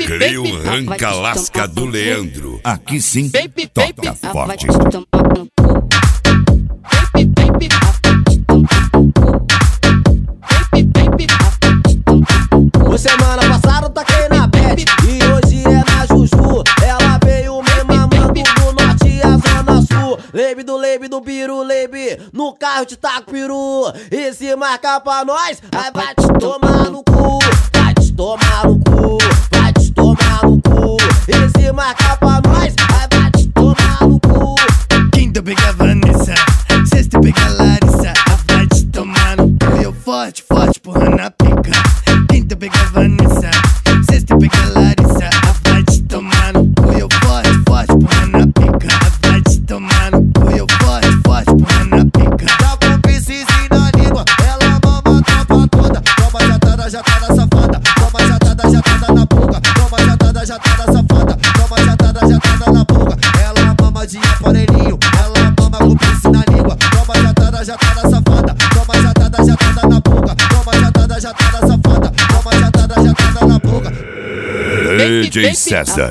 Crio Ranca Lasca do Leandro. Aqui sim, toca forte. Semana passada eu taquei na Beth e hoje é na Juju. Ela veio me mamando do norte e a zona sul. Lebe do piru, lebe, no carro te taco peru. E se marcar pra nós, aí vai te tomar no cu. Vai te tomar no cu, vai te tomar no cu. E se marcar pra nós, aí vai te tomar no cu. Quinta pega Vanessa, sexta pega Larissa. Vai te tomar no cu, eu forte, forte, porra na pica. Quinta pega Vanessa, sexta pega Larissa. Vai te tomar no cu, eu forte, forte, porra na pica. Vai te tomar no cu, eu forte, forte, porra na pica. Tá com piscizinho na língua, ela mama a tropa toda. Toma jatada safada, toma jatada na boca. Toma jatada safada, toma jatada na boca. Ela mama de aparelhinho, ela mama com piscina na língua. Toma jatada safada, toma jatada na boca. Toma jatada safada, toma jatada na boca. DJ César.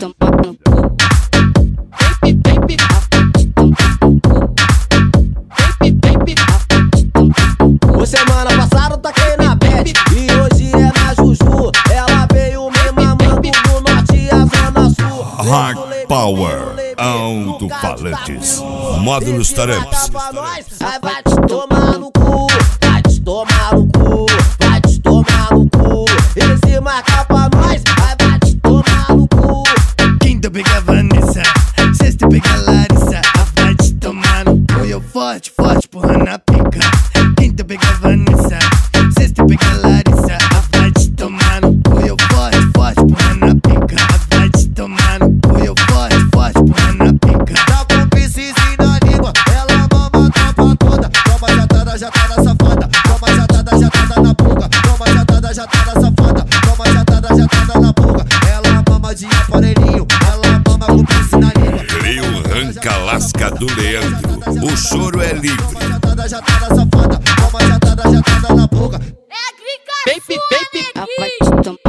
Semana passada eu taquei na Beth e hoje é na Juju. Ela veio me mamando do norte e a zona sul. Hard Power, alto-falantes, módulos taramps. Aí vai te tomar no cu, vai te tomar no cu, vai te tomar no cu. E se marcar pra nós, aí vai te tomar no cu. Quinta pega Vanessa, sexta pega Larissa. Vai te tomar no cu, eu forte, forte, porra na pica. Quinta pega Vanessa, sexta pega Larissa. Vai te tomar no cu, eu forte, forte, porra na pica. Vai te tomar no cu, eu forte, forte, porra na pica. Tá com piscizinho na língua, ela mama a tropa toda. Toma jatada safada, toma jatada na boca. Toma jatada safada, toma jatada na boca. Ela mama de aparelhinho, ela mama com piscina na língua. Crio Ranca Lasca do Leandro. O choro é livre. Toma jatada safada, toma jatada na boca. É a grica sua, neguinho.